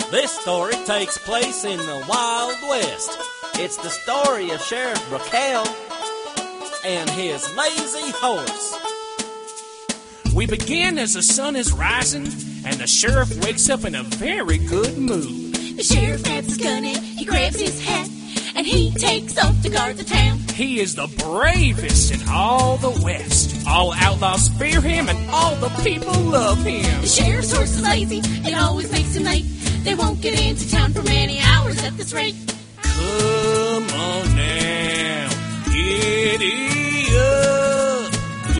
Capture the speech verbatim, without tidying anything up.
This story takes place in the Wild West. It's the story of Sheriff Raquel and his lazy horse. We begin as the sun is rising, and the sheriff wakes up in a very good mood. The sheriff grabs his gun and he grabs his hat, and he takes off to guard the town. He is the bravest in all the West. All outlaws fear him, and all the people love him. The sheriff's horse is lazy, it always makes him late. They won't get into town for many hours at this rate. Come on now, giddy up.